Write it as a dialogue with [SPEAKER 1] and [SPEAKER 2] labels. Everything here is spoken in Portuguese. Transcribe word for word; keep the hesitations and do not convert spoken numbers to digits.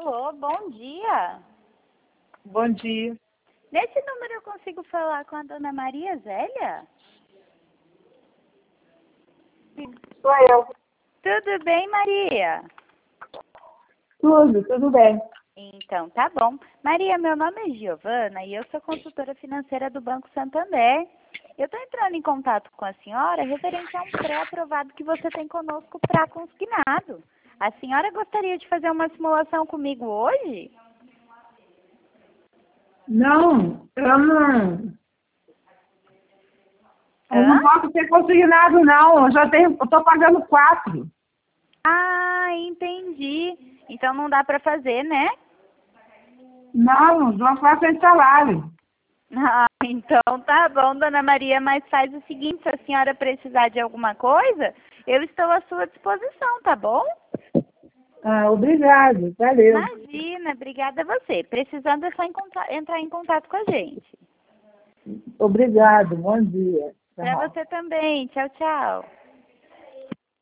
[SPEAKER 1] Alô, bom dia.
[SPEAKER 2] Bom dia.
[SPEAKER 1] Nesse número eu consigo falar com a dona Maria Zélia?
[SPEAKER 2] Sou eu.
[SPEAKER 1] Tudo bem, Maria?
[SPEAKER 2] Tudo, tudo bem.
[SPEAKER 1] Então, tá bom. Maria, meu nome é Giovana e eu sou consultora financeira do Banco Santander. Eu estou entrando em contato com a senhora referente a um pré-aprovado que você tem conosco para consignado. A senhora gostaria de fazer uma simulação comigo hoje?
[SPEAKER 2] Não, eu não. Eu
[SPEAKER 1] Hã?
[SPEAKER 2] não posso ter consignado, não. Eu já tenho, eu estou pagando quatro.
[SPEAKER 1] Ah, entendi. Então não dá para fazer, né?
[SPEAKER 2] Não, não faço esse salário.
[SPEAKER 1] Ah, então tá bom, dona Maria, mas faz o seguinte, se a senhora precisar de alguma coisa, eu estou à sua disposição, tá bom?
[SPEAKER 2] Ah, obrigado, valeu.
[SPEAKER 1] Imagina, obrigada a você. Precisando é só encontra- entrar em contato com a gente.
[SPEAKER 2] Obrigado, bom dia.
[SPEAKER 1] Para
[SPEAKER 2] Tchau.
[SPEAKER 1] você também. Tchau, tchau.